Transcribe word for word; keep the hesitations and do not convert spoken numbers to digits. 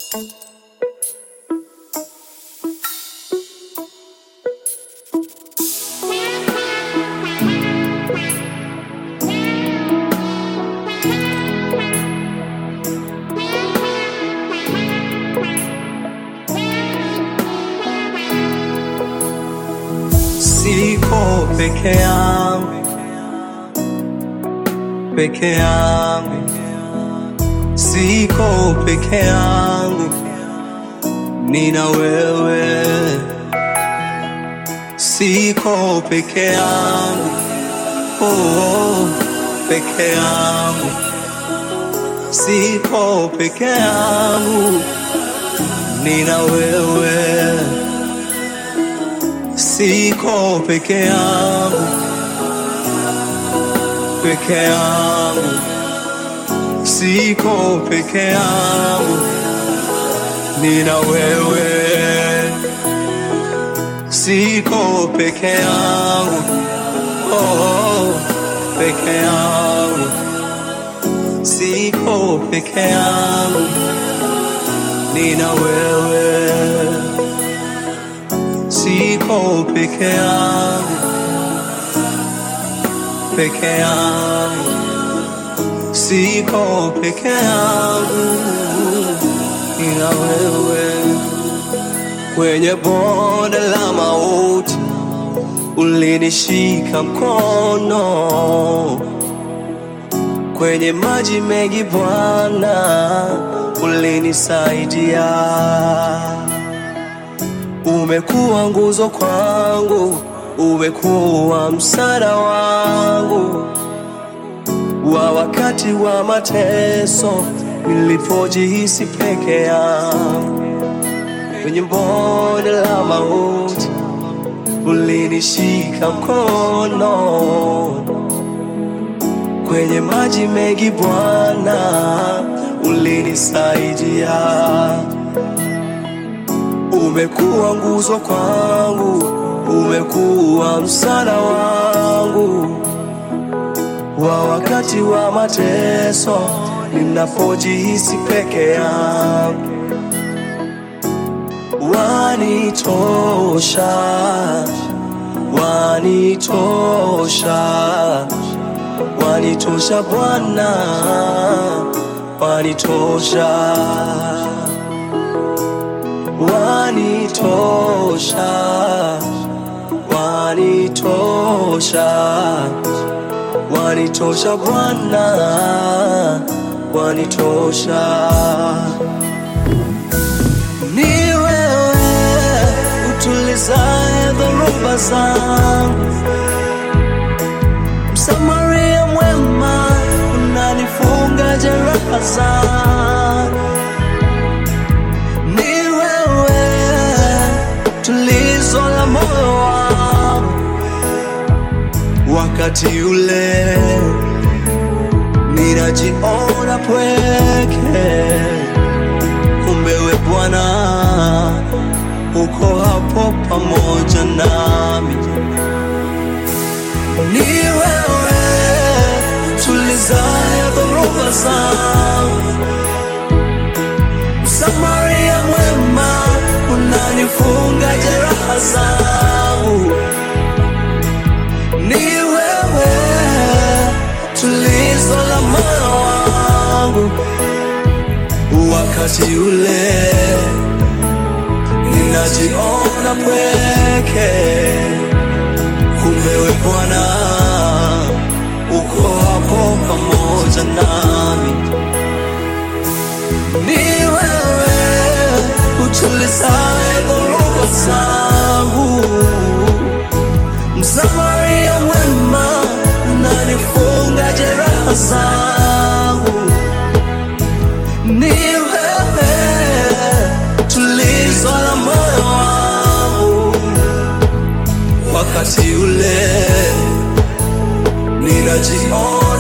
Siko peke yangu, peke yangu, siko peke yangu, nina wewe. Siko peke yangu, oh, peke yangu, siko peke yangu, nina wewe. Siko peke yangu, peke yangu, siko peke yangu, nina wewe. Siko peke yangu, oh, peke yangu, siko peke yangu, nina wewe. Siko peke yangu, peke yangu, siko peke yangu, nina wewe. Kwenye bonde la mauti ulinishika mkono, kwenye maji mengi Bwana ulinisaidia. Umekuwa nguzo kwangu, umekuwa msaada wangu wa wakati wa mateso, nilipojihisi peke yangu. Kwenye bonde la mauti ulinishika mkono, kwenye maji mengi Bwana ulinisaidia. Umekuwa nguzo kwangu, umekuwa msaada wangu wa wakati wa mateso, ninapojihisi peke yangu. Wanitosha, wanitosha, wanitosha Bwana, wanitosha. Wanitosha, wanitosha, wanitosha Bwana, wanitosha. Ni wewe utulizaye dhoruba zangu, Msamaria mwema unanifunga jeraha zangu. Tulizo la moyo wangu wakati ule ninajiona pweke, kumbe wewe Bwana uko hapo pamoja nami. Ni wewe tulizaye dhoruba zangu, Msamaria mwema unanifunga jeraha zangu. Ni wewe tulizo la moyo wangu wakati ule ninajiona pweke, kumbe wewe Bwana uko hapo pamoja nami. Ni wewe utulizaye dhoruba zangu, Msamaria mwema unanifunga jeraha zangu. Ni wewe tulizo la moyo wangu wakati ule ninajiona